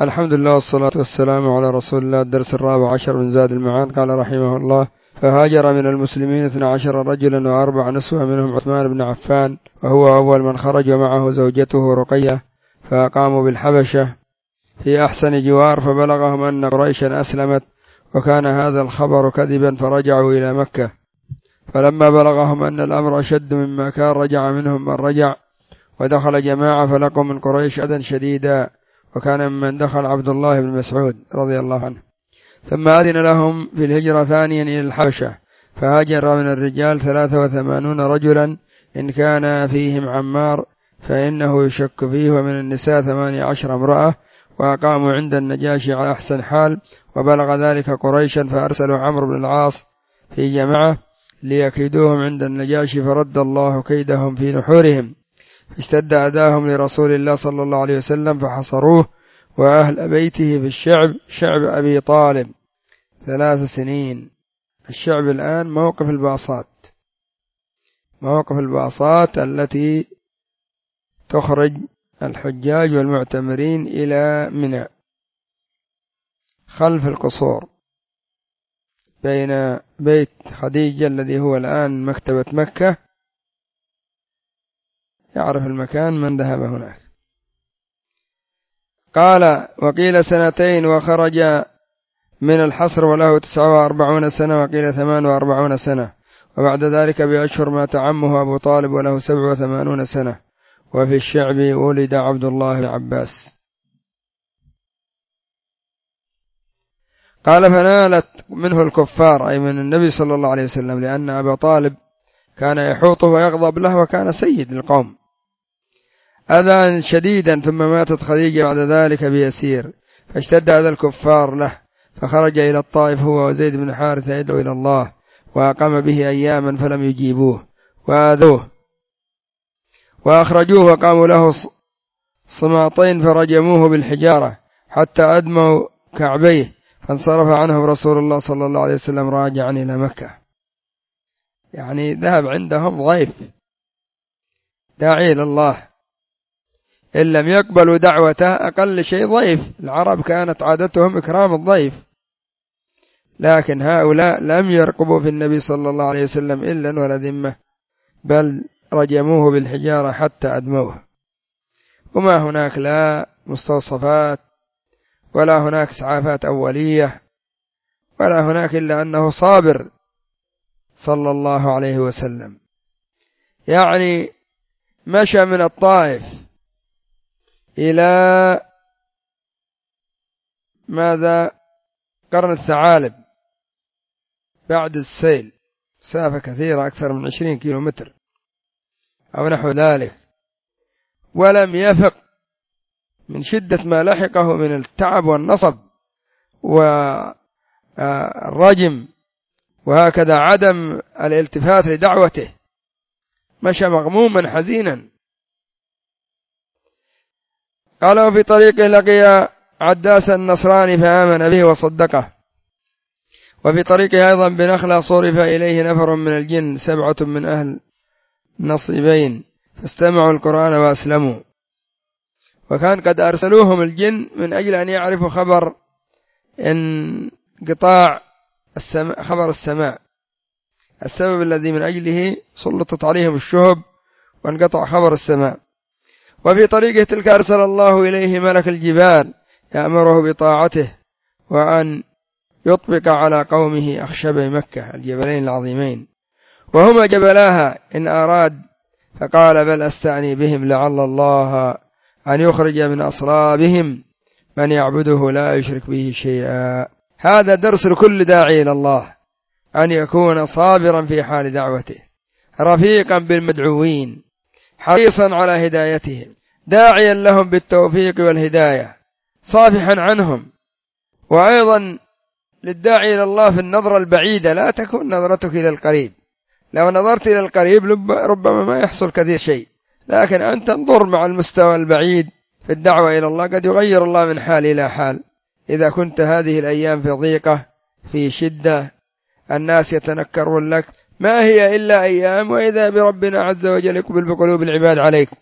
الحمد لله والصلاة والسلام على رسول الله. الدرس 14 من زاد المعاد. قال رحمه الله: فهاجر من المسلمين 12 رجلا و4 نسوة، منهم عثمان بن عفان وهو أول من خرج، ومعه زوجته رقية، فأقاموا بالحبشة في أحسن جوار، فبلغهم أن قريشا أسلمت، وكان هذا الخبر كذبا، فرجعوا إلى مكة. فلما بلغهم أن الأمر أشد مما كان، رجع منهم من رجع، ودخل جماعة فلقوا من قريش أذى شديدا، وكان ممن دخل عبد الله بن مسعود رضي الله عنه. ثم أذن لهم في الهجرة ثانيا إلى الحبشة، فهاجر من الرجال 83 رجلا، إن كان فيهم عمار فإنه يشك فيه، ومن النساء 18 امرأة، وأقاموا عند النجاشي على أحسن حال. وبلغ ذلك قريشا، فأرسلوا عمرو بن العاص في جماعة ليكيدوهم عند النجاشي، فرد الله كيدهم في نحورهم، فاشتد أذاهم لرسول الله صلى الله عليه وسلم، فحصروه وأهل بيته في الشعب، شعب أبي طالب 3 سنين. الشعب الآن موقف الباصات التي تخرج الحجاج والمعتمرين إلى منى، خلف القصور بين بيت خديجة الذي هو الآن مكتبة مكة، يعرف المكان من ذهب هناك. قال: وقيل 2 وخرج من الحصر وله 49 سنة، وقيل 48 سنة، وبعد ذلك بأشهر مات عمه أبو طالب وله 87 سنة، وفي الشعب ولد عبد الله بن عباس. قال: فنالت منه الكفار، أي من النبي صلى الله عليه وسلم، لأن أبا طالب كان يحوطه ويغضب له، وكان سيد القوم، أذى شديدا. ثم ماتت خديجة بعد ذلك بيسير، فاشتد أذى الكفار له، فخرج إلى الطائف هو وزيد بن حارثة يدعو إلى الله، وأقام به أياما فلم يجيبوه، وآذوه وأخرجوه، وقاموا له صماطين فرجموه بالحجارة حتى أدموا كعبيه، فانصرف عنهم رسول الله صلى الله عليه وسلم راجعا إلى مكة. يعني ذهب عندهم ضيف داعي إلى الله، إن لم يقبلوا دعوته أقل شيء ضيف. العرب كانت عادتهم إكرام الضيف، لكن هؤلاء لم يرقبوا في النبي صلى الله عليه وسلم إلا ولا ذمة، بل رجموه بالحجارة حتى أدموه. وما هناك لا مستوصفات ولا هناك إسعافات أولية ولا هناك إلا أنه صابر صلى الله عليه وسلم. يعني مشى من الطائف إلى قرن الثعالب بعد السيل، مسافة كثيرة أكثر من 20 كيلومتر أو نحو ذلك، ولم يفق من شدة ما لحقه من التعب والنصب والرجم، وهكذا عدم الالتفات لدعوته، مشى مغموما حزينا. قال: وفي طريقه لقي عداس النصراني فآمن به وصدقه. وفي طريقه أيضا بنخلة صرف إليه نفر من الجن 7 من أهل نصيبين، فاستمعوا القرآن وأسلموا، وكان قد أرسلوهم الجن من أجل أن يعرفوا خبر انقطاع خبر السماء، السبب الذي من أجله سلطت عليهم الشهب وانقطع خبر السماء. وفي طريقه تلك أرسل الله إليه ملك الجبال يأمره بطاعته، وأن يطبق على قومه أخشبي مكة، الجبلين العظيمين، وهما جبلاها إن أراد، فقال: بل أستعني بهم، لعل الله أن يخرج من أصلابهم من يعبده لا يشرك به شيئا. هذا درس لكل داعي إلى الله، أن يكون صابرا في حال دعوته، رفيقا بالمدعوين، حريصا على هدايتهم، داعيا لهم بالتوفيق والهداية، صافحا عنهم. وأيضا للداعي إلى الله في النظرة البعيدة، لا تكون نظرتك إلى القريب، لو نظرت إلى القريب ربما ما يحصل كثير شيء، لكن أن تنظر مع المستوى البعيد في الدعوة إلى الله، قد يغير الله من حال إلى حال. إذا كنت هذه الأيام في ضيقة، في شدة، الناس يتنكرون لك، ما هي إلا أيام، وإذا بربنا عز وجل يقبل بقلوب العباد عليك.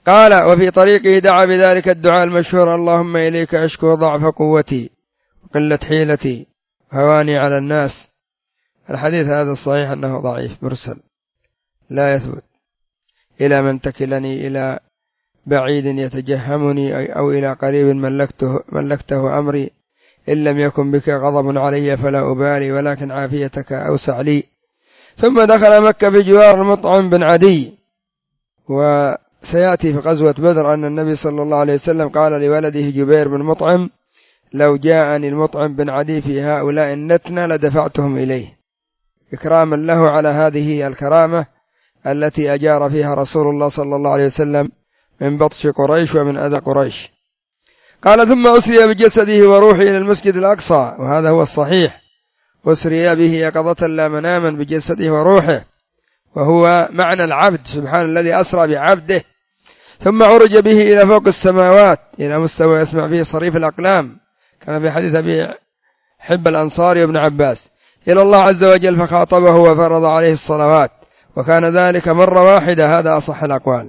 قال: وفي طريقه دعا بذلك الدعاء المشهور: اللهم إليك أشكو ضعف قوتي وقلة حيلتي وهواني على الناس. الحديث هذا الصحيح أنه ضعيف مرسل لا يثبت. إلى من تكلني؟ إلى بعيد يتجهمني أو إلى قريب ملكته أمري؟ إن لم يكن بك غضب علي فلا أبالي، ولكن عافيتك أوسع لي. ثم دخل مكة بجوار المطعم بن عدي. وسيأتي في غزوة بدر أن النبي صلى الله عليه وسلم قال لولده جبير بن مطعم: لو جاءني المطعم بن عدي في هؤلاء النتنة لدفعتهم إليه، إكراما له على هذه الكرامة التي أجار فيها رسول الله صلى الله عليه وسلم من بطش قريش ومن أذى قريش. قال: ثم أسري بجسده وروحه إلى المسجد الأقصى، وهذا هو الصحيح، أسري به يقظة لا مناما بجسده وروحه، وهو معنى العبد، سبحان الذي أسرى بعبده. ثم عرج به إلى فوق السماوات إلى مستوى يسمع فيه صريف الأقلام، كما في حديث أبي حب الأنصاري وابن عباس، إلى الله عز وجل، فخاطبه وفرض عليه الصلوات، وكان ذلك مرة واحدة، هذا أصح الأقوال.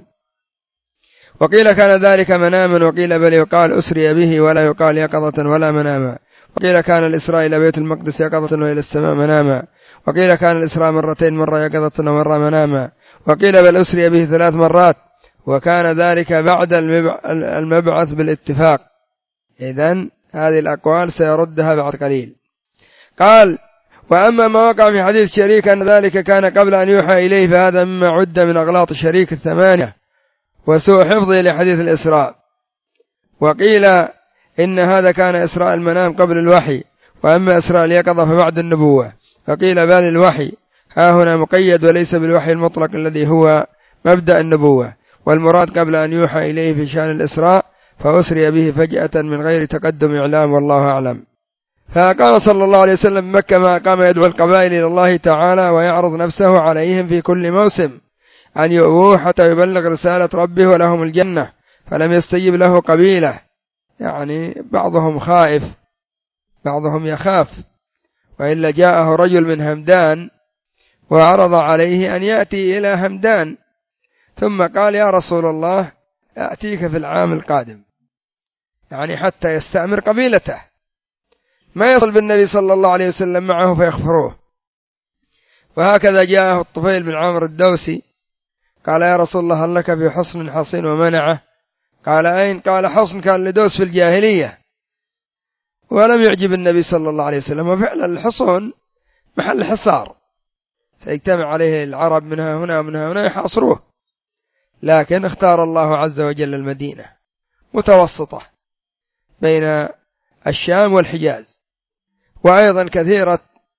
وقيل كان ذلك مناما، وقيل بل يقال أسري به ولا يقال يقظة ولا مناما، وقيل كان الإسراء إلى بيت المقدس يقظة وإلى السماء مناما، وقيل كان الإسراء مرتين، مرة يقظة ومرة مناما، وقيل بل أسري به 3 مرات، وكان ذلك بعد المبعث بالاتفاق. إذن هذه الأقوال سيردها بعد قليل. قال: وأما ما وقع في حديث شريك أن ذلك كان قبل أن يوحى إليه، فهذا مما عد من أغلاط شريك 8 وسوء حفظه لحديث الإسراء. وقيل إن هذا كان إسراء المنام قبل الوحي، وأما إسراء اليقظة فبعد النبوة. فقيل بل الوحي ها هنا مقيد وليس بالوحي المطلق الذي هو مبدأ النبوة، والمراد قبل أن يوحى إليه في شأن الإسراء، فأسري به فجأة من غير تقدم إعلام، والله أعلم. فأقام صلى الله عليه وسلم مكة ما قام يدعو القبائل إلى الله تعالى ويعرض نفسه عليهم في كل موسم أن يؤوه حتى يبلغ رسالة ربه ولهم الجنة، فلم يستجب له قبيلة، يعني بعضهم خائف بعضهم يخاف، وإلا جاءه رجل من همدان وعرض عليه أن يأتي إلى همدان، ثم قال: يا رسول الله أأتيك في العام القادم، يعني حتى يستأمر قبيلته، ما يصل بالنبي صلى الله عليه وسلم معه فيخفروه. وهكذا جاءه الطفيل بن عامر الدوسي قال: يا رسول الله هل لك في حصن حصين ومنعه؟ قال: أين؟ قال: حصن كان لدوس في الجاهلية. ولم يعجب النبي صلى الله عليه وسلم، وفعلا الحصون محل حصار سيجتمع عليه العرب منها هنا ومنها هنا يحاصروه، لكن اختار الله عز وجل المدينة متوسطة بين الشام والحجاز، وأيضا كثيرة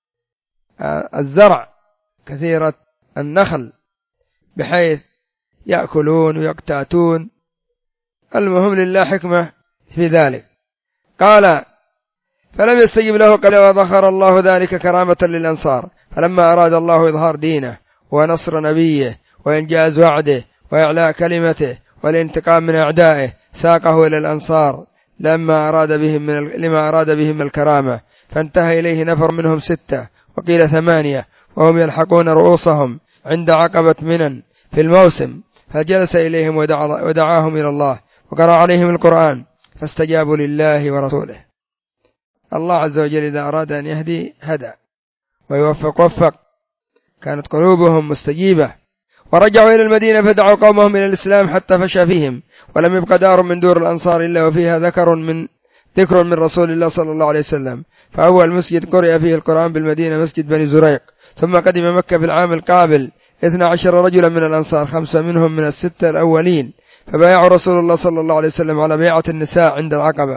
الزرع، كثيرة النخل، بحيث يأكلون ويقتاتون. المهم لله حكمة في ذلك. قال: فلم يستجب له قال: وذخر الله ذلك كرامة للأنصار، فلما أراد الله إظهار دينه ونصر نبيه وإنجاز وعده وإعلاء كلمته والانتقام من أعدائه ساقه إلى الأنصار لما أراد بهم الكرامة، فانتهى إليه نفر منهم 6 وقيل 8 وهم يلحقون رؤوسهم عند عقبة منن في الموسم، فجلس إليهم ودعاهم إلى الله وقرأ عليهم القرآن فاستجابوا لله ورسوله. الله عز وجل إذا أراد أن يهدي هدى ويوفق وفق، كانت قلوبهم مستجيبة. ورجعوا إلى المدينة فدعوا قومهم إلى الإسلام حتى فشى فيهم، ولم يبق دار من دور الأنصار إلا وفيها ذكر من رسول الله صلى الله عليه وسلم. فأول مسجد قرئ فيه القرآن بالمدينة مسجد بني زريق. ثم قدم مكة في العام القابل 12 رجلا من الأنصار، 5 منهم من ال6 الأولين، فبايعوا رسول الله صلى الله عليه وسلم على بيعة النساء عند العقبة،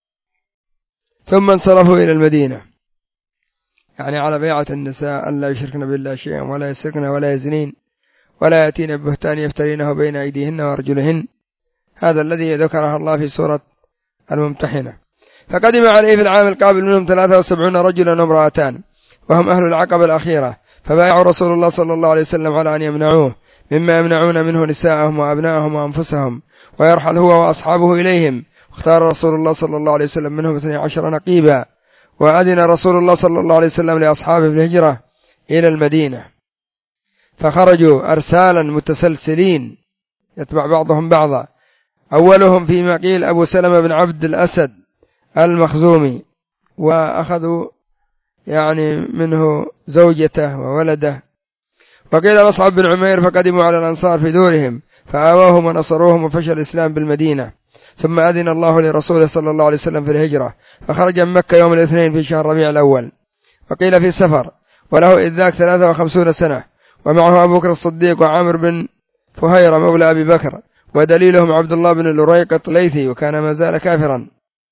ثم انصرفوا إلى المدينة، يعني على بيعة النساء أن لا يشركن بالله شيئا ولا يسرقن ولا يزنين ولا يأتين ببهتان يفترينه بين أيديهن وأرجلهن، هذا الذي ذكرها الله في سورة الممتحنة. فقدم عليه في العام القابل منهم 73 رجلا وامرأتان، وهم أهل العقبة الأخيرة، فبايعوا رسول الله صلى الله عليه وسلم على أن يمنعوه مما يمنعون منه نساءهم وأبنائهم وأنفسهم، ويرحل هو وأصحابه إليهم. واختار رسول الله صلى الله عليه وسلم منهم 12 نقيبا، وأذن رسول الله صلى الله عليه وسلم لأصحابه بالهجرة إلى المدينة، فخرجوا أرسالا متسلسلين يتبع بعضهم بعضا. أولهم فيما قيل أبو سلمة بن عبد الأسد المخزومي، وأخذوا يعني منه زوجته وولده. وقيل مصعب بن عمير فقدموا على الأنصار في دورهم فآواهم ونصروهم وفشل الإسلام بالمدينة، ثم أذن الله لرسوله صلى الله عليه وسلم في الهجرة فخرج من مكة يوم الاثنين في شهر ربيع الأول، وقيل في سفر، وله إذ ذاك 53 سنة، ومعه أبو بكر الصديق وعامر بن فهيرة مولى أبي بكر، ودليلهم عبد الله بن الأريقط ليثي وكان ما زال كافرا،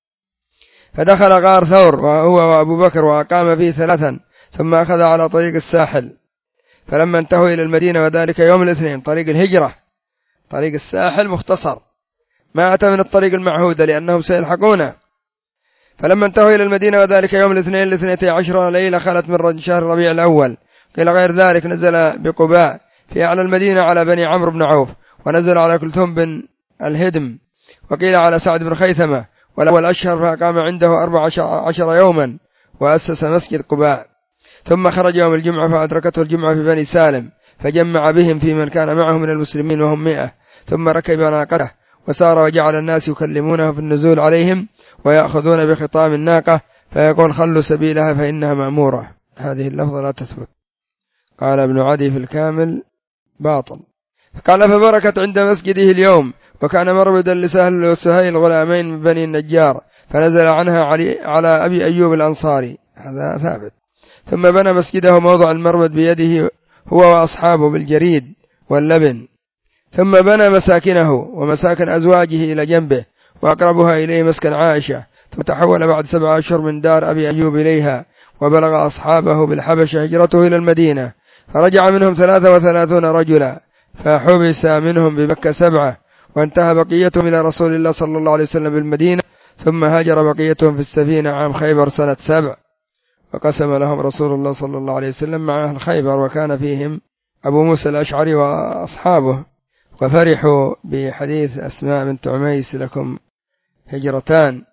فدخل غار ثور وهو وأبو بكر وأقام فيه 3 ثم أخذ على طريق الساحل، فلما انتهوا إلى المدينة وذلك يوم الاثنين، طريق الهجرة طريق الساحل مختصر ما أتى من الطريق المعهودة لأنهم سيلحقونه، فلما انتهوا إلى المدينة وذلك يوم الاثنين 12 ليلة خلت من شهر ربيع الأول. قيل غير ذلك نزل بقباء في أعلى المدينة على بني عمرو بن عوف، ونزل على كلثوم بن الهدم، وقيل على سعد بن خيثمة، والأول أشهر فأقام عنده 14 يوما وأسس مسجد قباء، ثم خرج يوم الجمعة فأدركته الجمعة في بني سالم فجمع بهم في من كان معه من المسلمين وهم 100، ثم ركب ناقته وسار وجعل الناس يكلمونه في النزول عليهم ويأخذون بخطام الناقة فيقول خلوا سبيلها فإنها مأمورة. هذه اللفظة لا تثبت. قال ابن عدي في الكامل باطل. قال فبركت عند مسجده اليوم، وكان مربدا لسهل وسهيل غلامين من بني النجار، فنزل عنها على أبي أيوب الأنصاري، هذا ثابت. ثم بنى مسجده موضع المربد بيده هو وأصحابه بالجريد واللبن، ثم بنى مساكنه ومساكن أزواجه إلى جنبه، وأقربها إليه مسكن عائشة، ثم تحول بعد 7 أشهر من دار أبي أيوب إليها، وبلغ أصحابه بالحبشة هجرته إلى المدينة، فرجع منهم 33 رجلا، فحبس منهم بمكة 7، وانتهى بقيتهم إلى رسول الله صلى الله عليه وسلم بالمدينة، ثم هاجر بقيتهم في السفينة عام خيبر سنة 7، وقسم لهم رسول الله صلى الله عليه وسلم مع أهل خيبر، وكان فيهم أبو موسى الأشعري وأصحابه، وفرحوا بحديث أسماء بنت عميس لكم هجرتان